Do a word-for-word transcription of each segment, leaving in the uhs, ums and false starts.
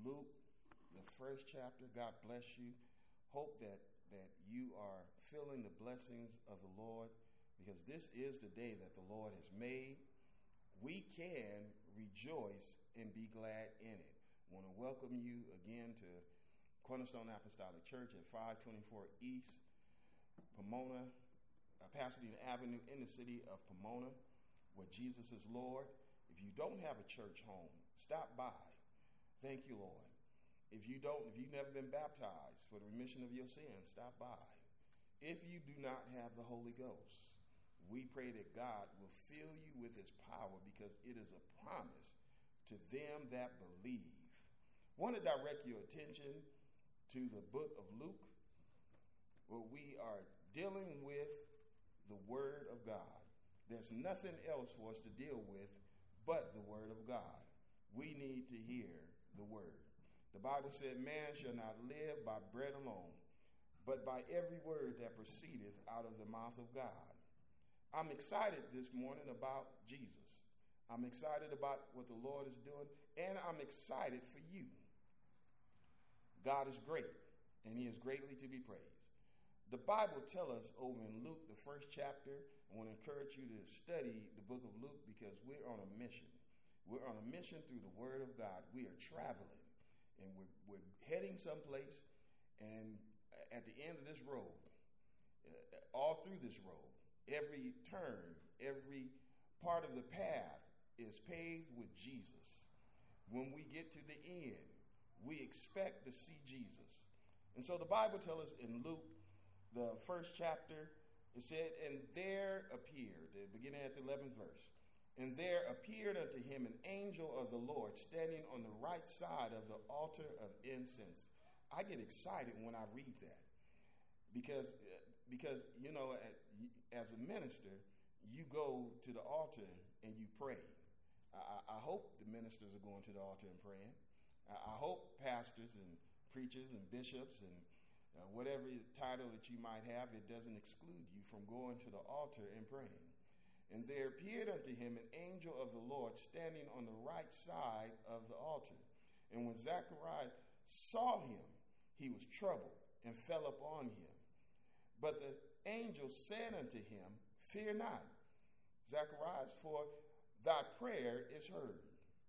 Luke, the first chapter. God bless you. Hope that, that you are feeling the blessings of the Lord, because this is the day that the Lord has made. We can rejoice and be glad in it. I want to welcome you again to Cornerstone Apostolic Church at five twenty-four East Pomona, uh, Pasadena Avenue in the city of Pomona, where Jesus is Lord. If you don't have a church home, stop by. Thank you, Lord. If you don't, if you've never been baptized for the remission of your sins, stop by. If you do not have the Holy Ghost, we pray that God will fill you with his power, because it is a promise to them that believe. I want to direct your attention to the book of Luke, where we are dealing with the Word of God. There's nothing else for us to deal with but the Word of God. We need to hear the Word. The Bible said, man shall not live by bread alone, but by every word that proceedeth out of the mouth of God. I'm excited this morning about Jesus. I'm excited about what the Lord is doing, and I'm excited for you. God is great, and he is greatly to be praised. The Bible tells us over in Luke, the first chapter. I want to encourage you to study the book of Luke, because we're on a mission. We're on a mission through the Word of God. We are traveling, and we're, we're heading someplace, and at the end of this road, uh, all through this road, every turn, every part of the path is paved with Jesus. When we get to the end, we expect to see Jesus. And so the Bible tells us in Luke, the first chapter, it said, and there appeared, beginning at the eleventh verse, and there appeared unto him an angel of the Lord standing on the right side of the altar of incense. I get excited when I read that, because, because you know, as, as a minister, you go to the altar and you pray. I, I hope the ministers are going to the altar and praying. I, I hope pastors and preachers and bishops and uh, whatever title that you might have, it doesn't exclude you from going to the altar and praying. And there appeared unto him an angel of the Lord standing on the right side of the altar. And when Zacharias saw him, he was troubled and fell upon him. But the angel said unto him, fear not, Zacharias, for thy prayer is heard.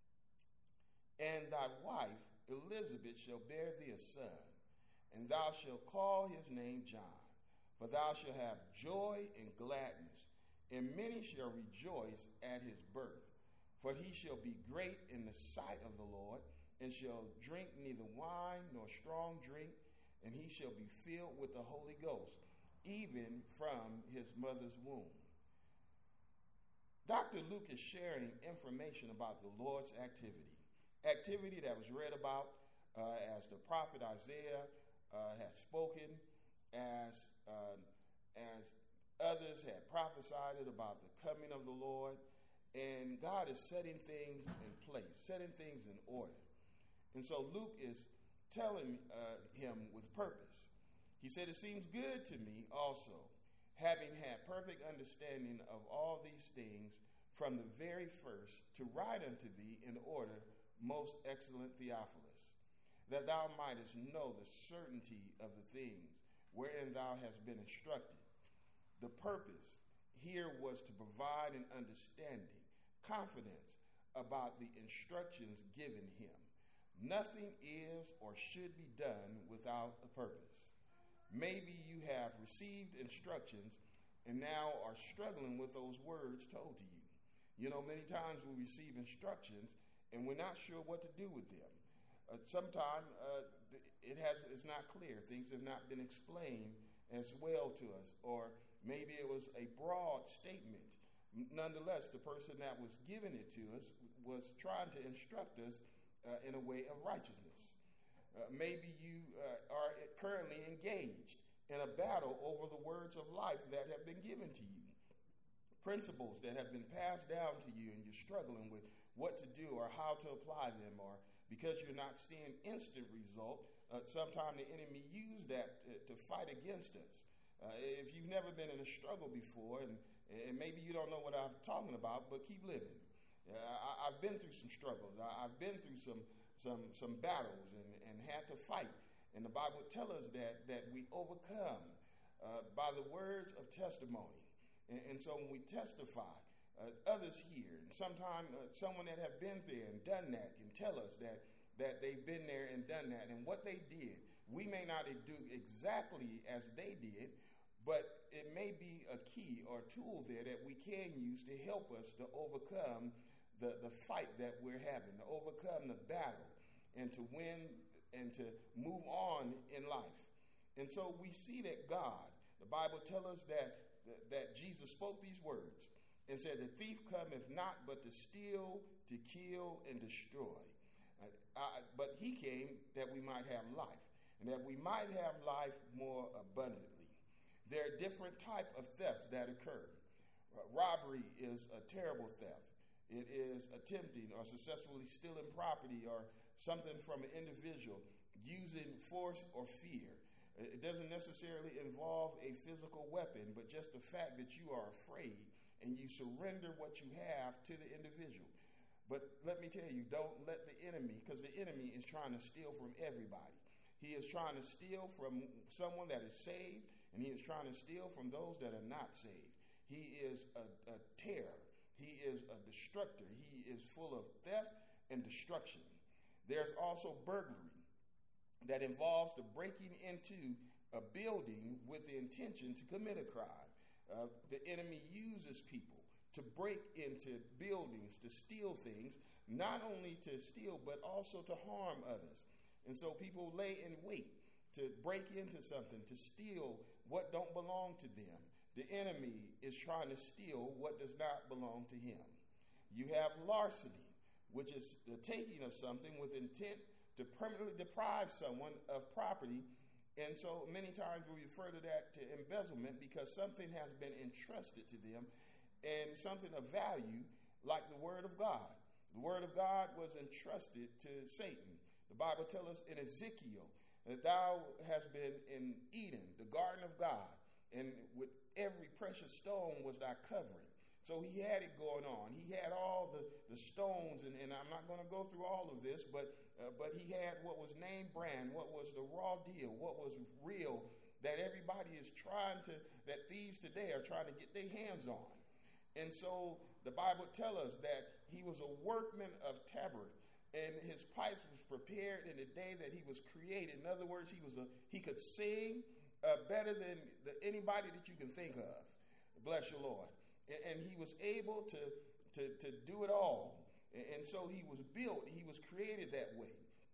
And thy wife Elizabeth shall bear thee a son, and thou shalt call his name John. For thou shalt have joy and gladness, and many shall rejoice at his birth. For he shall be great in the sight of the Lord, and shall drink neither wine nor strong drink, and he shall be filled with the Holy Ghost, even from his mother's womb. Doctor Luke is sharing information about the Lord's activity, activity that was read about uh, as the prophet Isaiah uh, had spoken, as uh, as others had prophesied about the coming of the Lord. And God is setting things in place, setting things in order. And so Luke is telling uh, him with purpose. He said, it seems good to me also, having had perfect understanding of all these things from the very first, to write unto thee in order, most excellent Theophilus, that thou mightest know the certainty of the things wherein thou hast been instructed. The purpose here was to provide an understanding, confidence about the instructions given him. Nothing is or should be done without a purpose. Maybe you have received instructions and now are struggling with those words told to you. You know, many times we receive instructions and we're not sure what to do with them. Uh, Sometimes uh, it has it's not clear. Things have not been explained as well to us, or maybe it was a broad statement. Nonetheless, the person that was giving it to us was trying to instruct us uh, in a way of righteousness. Uh, maybe you uh, are currently engaged in a battle over the words of life that have been given to you, principles that have been passed down to you, and you're struggling with what to do or how to apply them, or because you're not seeing instant result, uh, sometimes the enemy uses that to, to fight against us. Uh, if you've never been in a struggle before, and, and maybe you don't know what I'm talking about, but keep living. Uh, I, I've been through some struggles. I, I've been through some some some battles and, and had to fight. And the Bible tells us that that we overcome uh, by the words of testimony. And, and so when we testify, uh, others hear. And sometimes uh, someone that have been there and done that can tell us that that they've been there and done that. And what they did, we may not do exactly as they did, but it may be a key or tool there that we can use to help us to overcome the, the fight that we're having, to overcome the battle, and to win and to move on in life. And so we see that God, the Bible tells us that, that Jesus spoke these words and said, the thief cometh not but to steal, to kill, and destroy. Uh, uh, but he came that we might have life, and that we might have life more abundantly. There are different types of thefts that occur. Uh, robbery is a terrible theft. It is attempting or successfully stealing property or something from an individual using force or fear. It doesn't necessarily involve a physical weapon, but just the fact that you are afraid and you surrender what you have to the individual. But let me tell you, don't let the enemy, because the enemy is trying to steal from everybody. He is trying to steal from someone that is saved, and he is trying to steal from those that are not saved. He is a, a terror. He is a destructor. He is full of theft and destruction. There's also burglary that involves the breaking into a building with the intention to commit a crime. Uh, the enemy uses people to break into buildings, to steal things, not only to steal, but also to harm others. And so people lay in wait to break into something, to steal what don't belong to them. The enemy is trying to steal what does not belong to him. You have larceny, which is the taking of something with intent to permanently deprive someone of property. And so many times we refer to that to embezzlement because something has been entrusted to them, and something of value like the Word of God. The Word of God was entrusted to Satan. The Bible tells us in Ezekiel that thou hast been in Eden, the garden of God, and with every precious stone was thy covering. So he had it going on. He had all the, the stones, and, and I'm not going to go through all of this, but uh, but he had what was name brand, what was the raw deal, what was real, that everybody is trying to, that thieves today are trying to get their hands on. And so the Bible tells us that he was a workman of Taberth, and his pipes was prepared in the day that he was created. In other words, he was a he could sing uh, better than the, anybody that you can think of. Bless you, Lord. And, and he was able to, to, to do it all. And, and so he was built. He was created that way.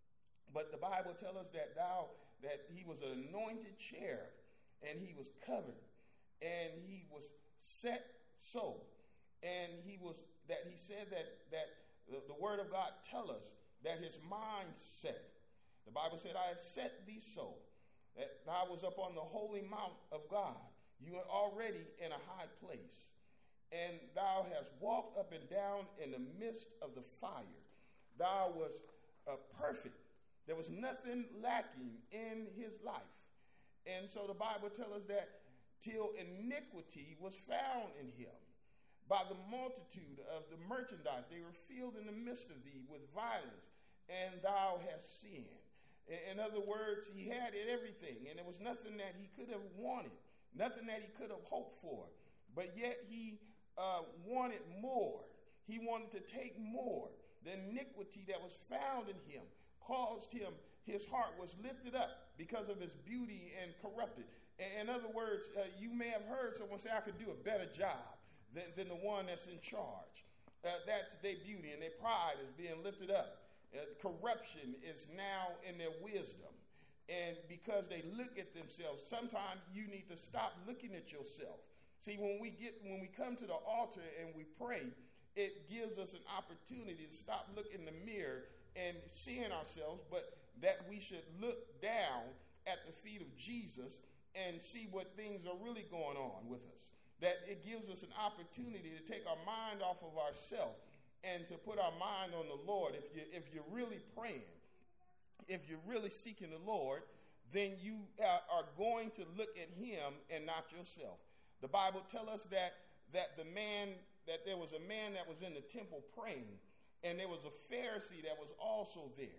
But the Bible tells us that thou that he was an anointed cherub, and he was covered, and he was set so. And he was that he said that that the, the word of God tell us that his mind set. The Bible said, I have set thee so, that thou was up on the holy mount of God. You are already in a high place. And thou hast walked up and down in the midst of the fire. Thou was uh, perfect. There was nothing lacking in his life. And so the Bible tells us that till iniquity was found in him. By the multitude of the merchandise, they were filled in the midst of thee with violence, and thou hast sinned. In other words, he had everything, and there was nothing that he could have wanted, nothing that he could have hoped for. But yet he uh, wanted more. He wanted to take more. The iniquity that was found in him caused him, his heart was lifted up because of his beauty and corrupted. In other words, uh, you may have heard someone say, I could do a better job Than, than the one that's in charge. Uh, that's their beauty, and their pride is being lifted up. Uh, corruption is now in their wisdom. And because they look at themselves, sometimes you need to stop looking at yourself. See, when we get when we come to the altar and we pray, it gives us an opportunity to stop looking in the mirror and seeing ourselves, but that we should look down at the feet of Jesus and see what things are really going on with us. That it gives us an opportunity to take our mind off of ourselves and to put our mind on the Lord. If you if you're really praying, if you're really seeking the Lord, then you are going to look at him and not yourself. The Bible tells us that that the man that there was a man that was in the temple praying, and there was a Pharisee that was also there.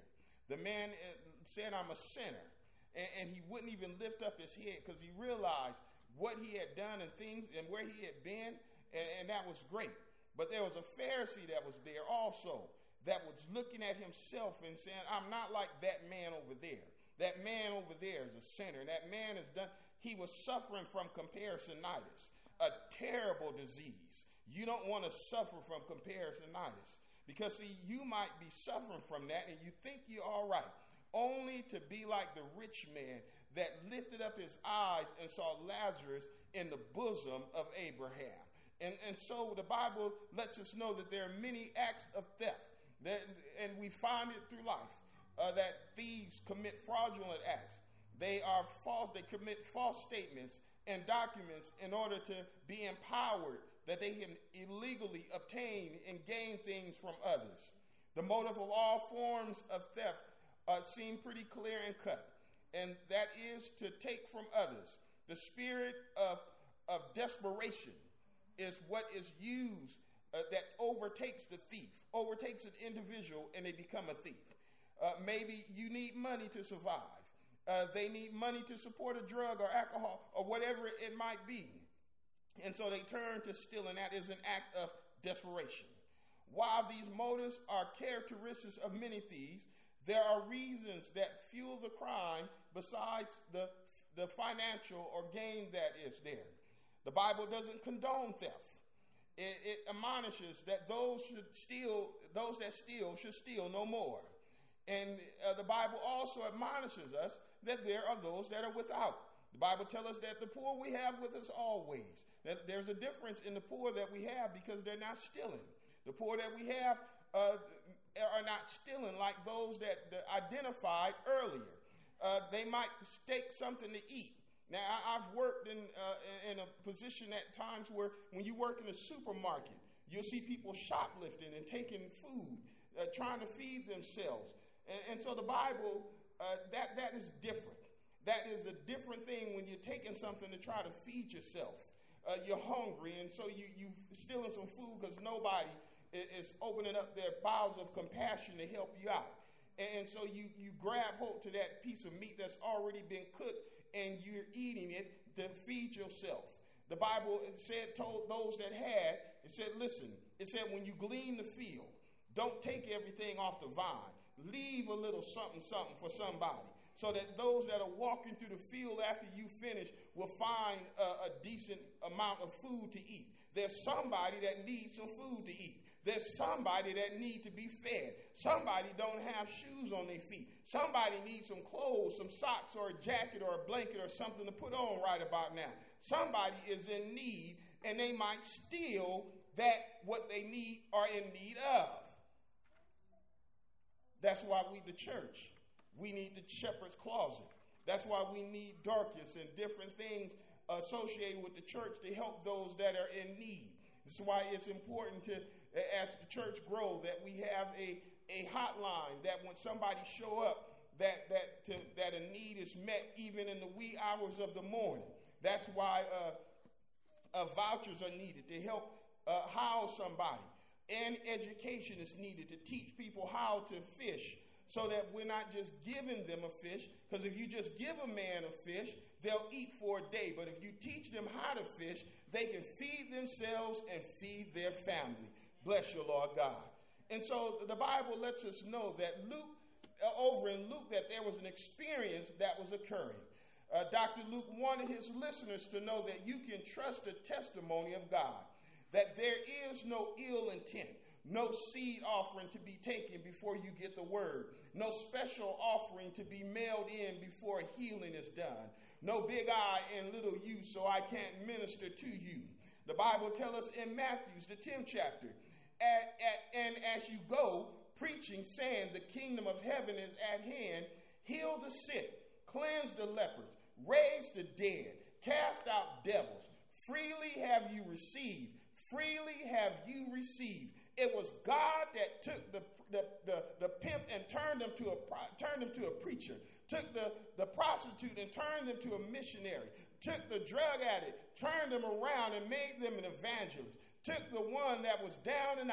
The man said, I'm a sinner. And, and he wouldn't even lift up his head because he realized what he had done and things and where he had been, and, and that was great. But there was a Pharisee that was there also that was looking at himself and saying, I'm not like that man over there. That man over there is a sinner. That man is done. He was suffering from comparisonitis, a terrible disease. You don't want to suffer from comparisonitis because, see, you might be suffering from that and you think you're all right, only to be like the rich man that lifted up his eyes and saw Lazarus in the bosom of Abraham. And, and so the Bible lets us know that there are many acts of theft, that, and we find it through life, uh, that thieves commit fraudulent acts. They are false. They commit false statements and documents in order to be empowered, that they can illegally obtain and gain things from others. The motive of all forms of theft uh, seem pretty clear and cut, and that is to take from others. The spirit of, of desperation is what is used uh, that overtakes the thief, overtakes an individual, and they become a thief. Uh, maybe you need money to survive. Uh, they need money to support a drug or alcohol or whatever it might be. And so they turn to stealing. That is an act of desperation. While these motives are characteristics of many thieves, there are reasons that fuel the crime besides the, the financial or gain that is there. The Bible doesn't condone theft. It, it admonishes that those should steal, those that steal should steal no more. And uh, the Bible also admonishes us that there are those that are without. The Bible tells us that the poor we have with us always. That there's a difference in the poor that we have because they're not stealing. The poor that we have uh, are not stealing like those that, that identified earlier. Uh, they might stake something to eat. Now, I've worked in uh, in a position at times where when you work in a supermarket, you'll see people shoplifting and taking food, uh, trying to feed themselves. And, and so the Bible, uh, that that is different. That is a different thing when you're taking something to try to feed yourself. Uh, you're hungry, and so you, you're stealing some food because nobody is opening up their bowels of compassion to help you out. And so you, you grab hold to that piece of meat that's already been cooked, and you're eating it to feed yourself. The Bible said, told those that had, it said, listen, it said, when you glean the field, don't take everything off the vine. Leave a little something, something for somebody, so that those that are walking through the field after you finish will find a, a decent amount of food to eat. There's somebody that needs some food to eat. There's somebody that needs to be fed. Somebody don't have shoes on their feet. Somebody needs some clothes, some socks, or a jacket, or a blanket, or something to put on right about now. Somebody is in need, and they might steal that what they need are in need of. That's why we, the church, we need the shepherd's closet. That's why we need Dorcas and different things associated with the church to help those that are in need. This is why it's important to, as the church grow, that we have a, a hotline that when somebody show up, that that to, that a need is met even in the wee hours of the morning. That's why uh, uh, vouchers are needed to help uh, house somebody. And education is needed to teach people how to fish, so that we're not just giving them a fish, because if you just give a man a fish, they'll eat for a day. But if you teach them how to fish, they can feed themselves and feed their family. Bless you, Lord God. And so the Bible lets us know that Luke, uh, over in Luke, that there was an experience that was occurring. Uh, Doctor Luke wanted his listeners to know that you can trust the testimony of God, that there is no ill intent, no seed offering to be taken before you get the word, no special offering to be mailed in before healing is done, no big I and little you so I can't minister to you. The Bible tells us in Matthew, the tenth chapter, at, at, and as you go preaching, saying the kingdom of heaven is at hand, heal the sick, cleanse the lepers, raise the dead, cast out devils. Freely have you received, freely have you received. It was God that took the, the, the, the pimp and turned him to a turned him to a preacher, took the, the prostitute and turned them to a missionary, took the drug addict, turned them around and made them an evangelist, took the one that was down and out,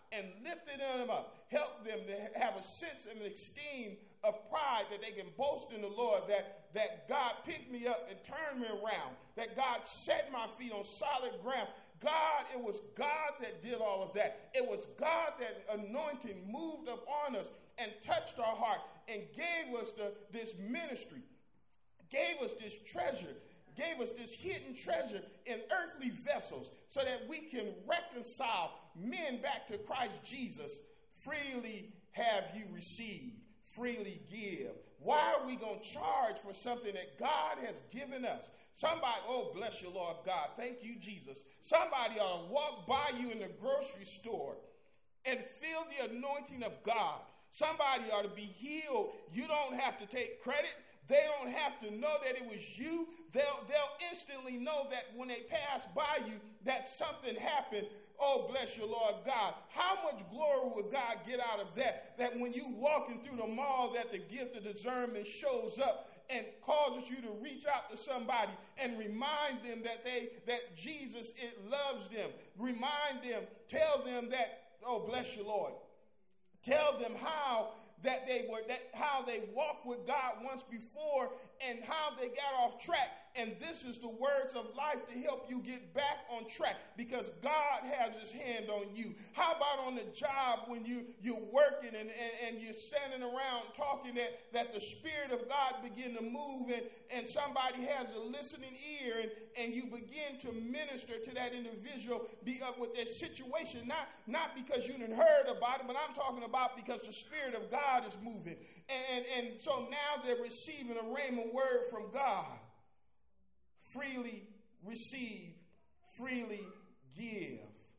and lifting them up. Help them to have a sense and esteem of pride that they can boast in the Lord, that, that God picked me up and turned me around, that God set my feet on solid ground. God, it was God that did all of that. It was God that anointing moved upon us and touched our heart and gave us the, this ministry, gave us this treasure, gave us this hidden treasure in earthly vessels so that we can reconcile men back to Christ Jesus. Freely have you received, freely give. Why are we going to charge for something that God has given us? Somebody, oh, bless you, Lord God. Thank you, Jesus. Somebody ought to walk by you in the grocery store and feel the anointing of God. Somebody ought to be healed. You don't have to take credit. They don't have to know that it was you. They'll, they'll instantly know that when they pass by you, that something happened. Oh, bless you, Lord God. How much glory would God get out of that? That when you walking through the mall, that the gift of discernment shows up and causes you to reach out to somebody and remind them that they that Jesus it loves them. Remind them, tell them that, oh, bless you, Lord. Tell them how that they were that how they walked with God once before and how they got off track. And this is the words of life to help you get back on track, because God has his hand on you. How about on the job when you, you're working and, and, and you're standing around talking that, that the Spirit of God begin to move and, and somebody has a listening ear and, and you begin to minister to that individual be, uh, with their situation, not, not because you didn't heard about it, but I'm talking about because the Spirit of God is moving. And, and, and so now they're receiving a rhema word from God. Freely receive, freely give.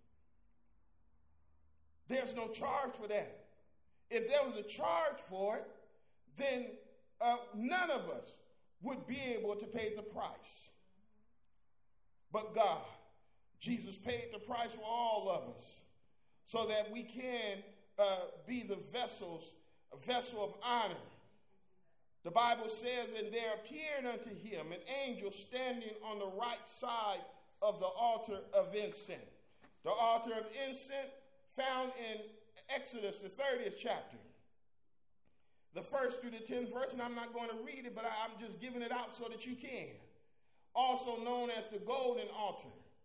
There's no charge for that. If there was a charge for it, then uh, none of us would be able to pay the price. But God, Jesus paid the price for all of us so that we can uh, be the vessels, a vessel of honor. The Bible says, and there appeared unto him an angel standing on the right side of the altar of incense. The altar of incense found in Exodus, the thirtieth chapter. The first through the tenth verse, and I'm not going to read it, but I'm just giving it out so that you can. Also known as the golden altar,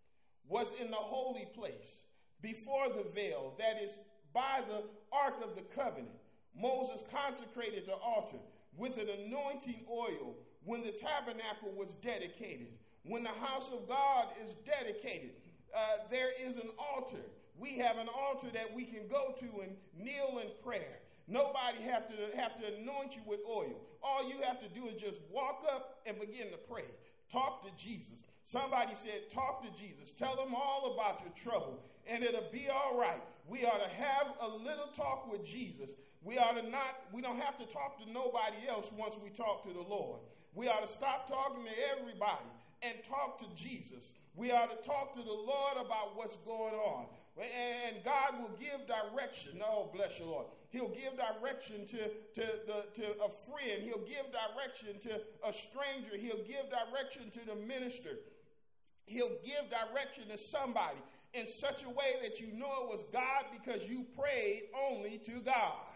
was in the holy place before the veil, that is by the ark of the covenant. Moses consecrated the altar with an anointing oil when the tabernacle was dedicated. When the house of God is dedicated, uh, there is an altar. We have an altar that we can go to and kneel in prayer. Nobody have to have to anoint you with oil. All you have to do is just walk up and begin to pray. Talk to Jesus. Somebody said, talk to Jesus. Tell him all about your trouble, and it'll be all right. We ought to have a little talk with Jesus. We ought to not, we don't have to talk to nobody else once we talk to the Lord. We ought to stop talking to everybody and talk to Jesus. We ought to talk to the Lord about what's going on. And God will give direction. Oh, bless you, Lord. He'll give direction to, to, the, to a friend. He'll give direction to a stranger. He'll give direction to the minister. He'll give direction to somebody in such a way that you know it was God because you prayed only to God.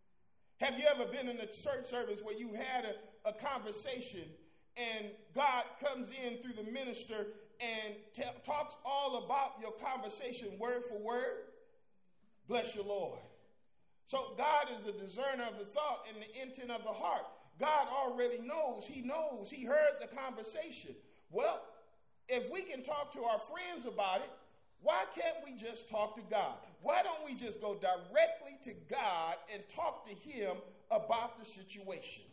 Have you ever been in a church service where you had a, a conversation and God comes in through the minister and t- talks all about your conversation word for word? Bless you, Lord. So God is a discerner of the thought and the intent of the heart. God already knows. He knows. He heard the conversation. Well, if we can talk to our friends about it, why can't we just talk to God? Why don't we just go directly to God and talk to him about the situation?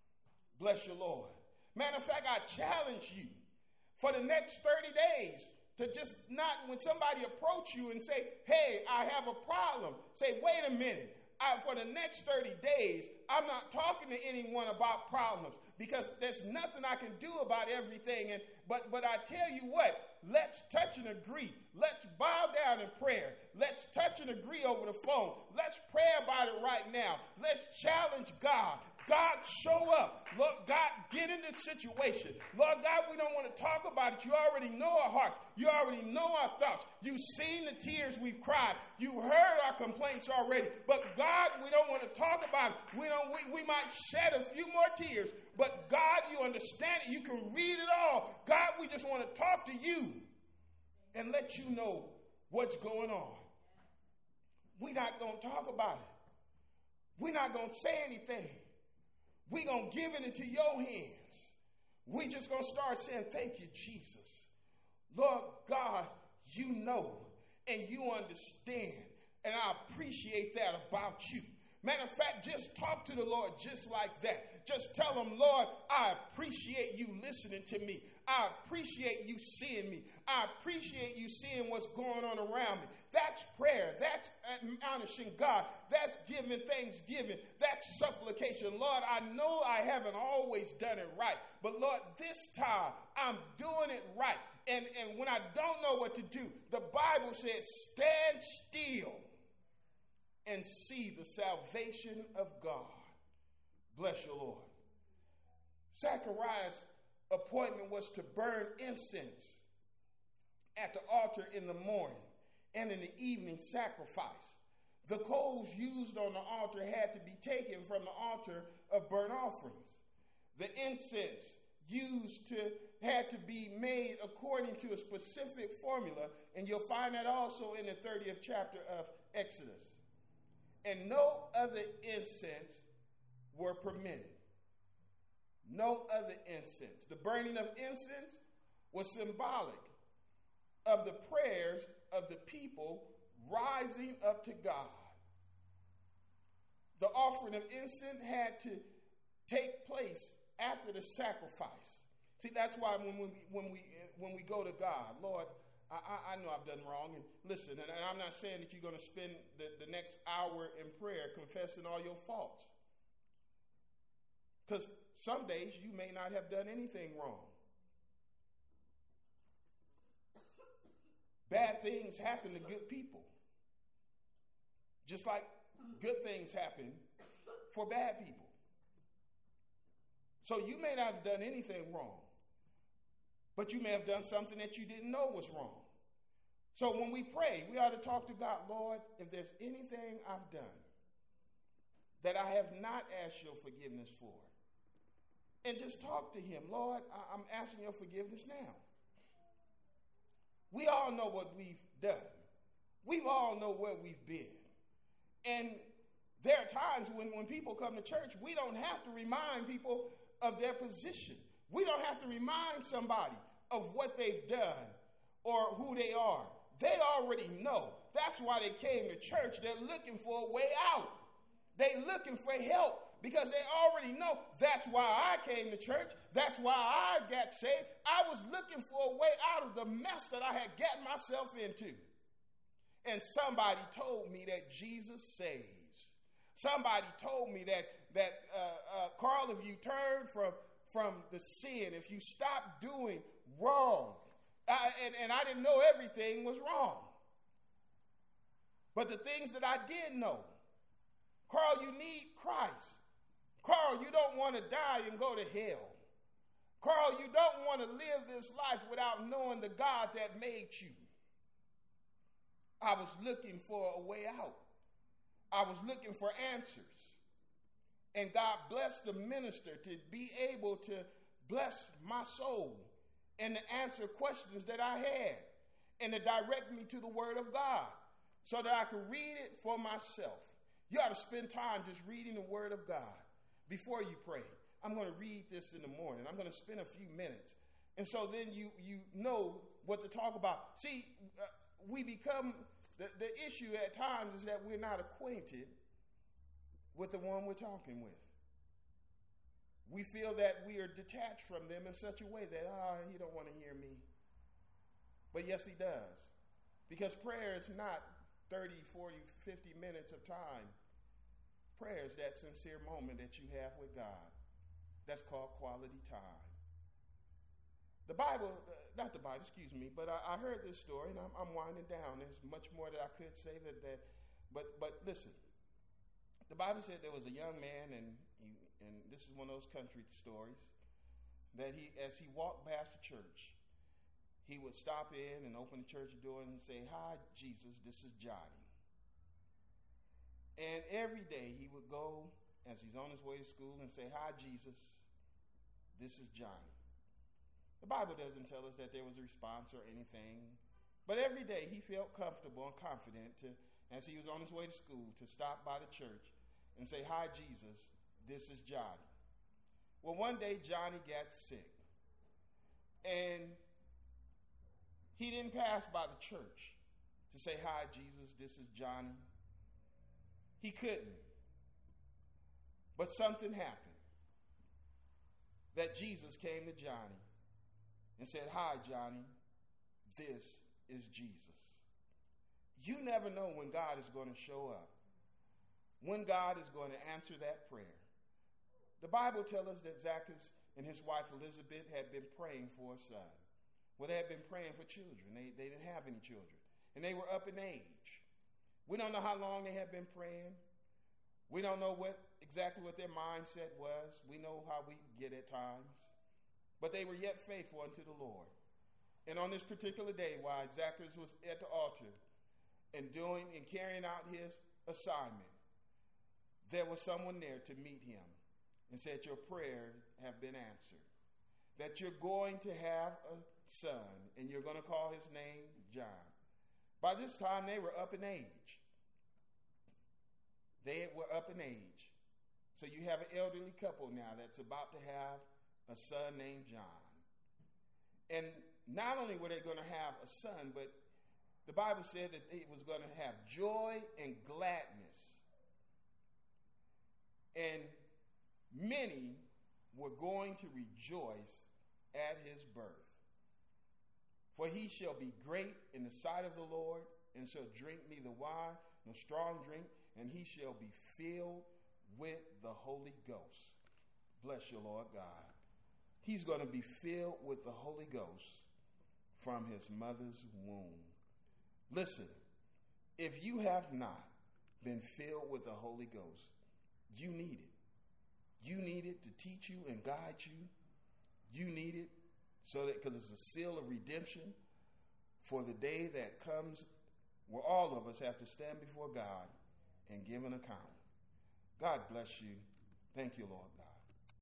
Bless you, Lord. Matter of fact, I challenge you for the next thirty days to just not, when somebody approach you and say, hey, I have a problem, say, wait a minute. I, for the next thirty days, I'm not talking to anyone about problems because there's nothing I can do about everything. And but but I tell you what, let's touch and agree. Let's bow down in prayer. Let's touch and agree over the phone. Let's pray about it right now. Let's challenge God. God, show up. Lord God, get in this situation. Lord God, we don't want to talk about it. You already know our hearts. You already know our thoughts. You've seen the tears we've cried. You heard our complaints already. But God, we don't want to talk about it. We don't. We, we might shed a few more tears. But God, you understand it. You can read it all. God, we just want to talk to you and let you know what's going on. We're not going to talk about it. We're not going to say anything. We're going to give it into your hands. We're just going to start saying, thank you, Jesus. Lord God, you know and you understand. And I appreciate that about you. Matter of fact, just talk to the Lord just like that. Just tell him, Lord, I appreciate you listening to me. I appreciate you seeing me. I appreciate you seeing what's going on around me. That's prayer. That's admonishing God. That's giving thanksgiving. That's supplication. Lord, I know I haven't always done it right, but Lord, this time I'm doing it right. And, and when I don't know what to do, the Bible says, stand still and see the salvation of God. Bless you, Lord. Zechariah's appointment was to burn incense at the altar in the morning and in the evening sacrifice. The coals used on the altar had to be taken from the altar of burnt offerings. The incense used to had to be made according to a specific formula, and you'll find that also in the thirtieth chapter of Exodus. And no other incense were permitted. No other incense. The burning of incense was symbolic of the prayers of the people rising up to God. The offering of incense had to take place after the sacrifice. See, that's why when we when we when we go to God, Lord, I, I know I've done wrong, and listen, and, and I'm not saying that you're going to spend the, the next hour in prayer confessing all your faults. Because some days you may not have done anything wrong. Bad things happen to good people. Just like good things happen for bad people. So you may not have done anything wrong, but you may have done something that you didn't know was wrong. So when we pray, we ought to talk to God, Lord, if there's anything I've done that I have not asked your forgiveness for, and just talk to him, Lord, I'm asking your forgiveness now. We all know what we've done. We all know where we've been. And there are times when, when people come to church, we don't have to remind people of their position. We don't have to remind somebody of what they've done or who they are. They already know. That's why they came to church. They're looking for a way out. They're looking for help because they already know. That's why I came to church. That's why I got saved. I was looking for a way out of the mess that I had gotten myself into. And somebody told me that Jesus saves. Somebody told me that, that uh, uh, Carl, if you turn from, from the sin, if you stop doing wrong, I, and, and I didn't know everything was wrong. But the things that I did know, Carl, you need Christ. Carl, you don't want to die and go to hell. Carl, you don't want to live this life without knowing the God that made you. I was looking for a way out. I was looking for answers. And God blessed the minister to be able to bless my soul and to answer questions that I had and to direct me to the Word of God so that I could read it for myself. You ought to spend time just reading the Word of God before you pray. I'm going to read this in the morning. I'm going to spend a few minutes. And so then you, you know what to talk about. See, uh, we become, the, the issue at times is that we're not acquainted with the one we're talking with. We feel that we are detached from them in such a way that, ah, oh, he don't want to hear me. But yes, he does. Because prayer is not thirty, forty, fifty minutes of time. Prayer is that sincere moment that you have with God. That's called quality time. The Bible, not the Bible, excuse me, but I, I heard this story, and I'm, I'm winding down. There's much more that I could say that, that but but listen. The Bible said there was a young man, and he, and this is one of those country stories, that he, as he walked past the church, he would stop in and open the church door and say, "Hi, Jesus, this is Johnny." And every day he would go, as he's on his way to school, and say, "Hi, Jesus, this is Johnny." The Bible doesn't tell us that there was a response or anything, but every day he felt comfortable and confident to, as he was on his way to school, to stop by the church and say, "Hi, Jesus, this is Johnny." Well, one day Johnny got sick, and he didn't pass by the church to say, "Hi, Jesus, this is Johnny." He couldn't. But something happened, that Jesus came to Johnny and said, "Hi, Johnny, this is Jesus." You never know when God is going to show up, when God is going to answer that prayer. The Bible tells us that Zacchaeus and his wife Elizabeth had been praying for a son. Well, they had been praying for children. They, they didn't have any children. And they were up in age. We don't know how long they had been praying. We don't know what exactly what their mindset was. We know how we get at times. But they were yet faithful unto the Lord. And on this particular day, while Zacchaeus was at the altar and doing and carrying out his assignment, there was someone there to meet him and said, "Your prayers have been answered. That you're going to have a son, and you're going to call his name John." By this time, they were up in age. They were up in age. So you have an elderly couple now that's about to have a son named John. And not only were they going to have a son, but the Bible said that it was going to have joy and gladness. And many were going to rejoice at his birth. For he shall be great in the sight of the Lord, and shall drink neither wine nor strong drink, and he shall be filled with the Holy Ghost. Bless you, Lord God. He's going to be filled with the Holy Ghost from his mother's womb. Listen, if you have not been filled with the Holy Ghost, you need it. You need it to teach you and guide you. You need it so that, because it's a seal of redemption for the day that comes where all of us have to stand before God and give an account. God bless you. Thank you, Lord God.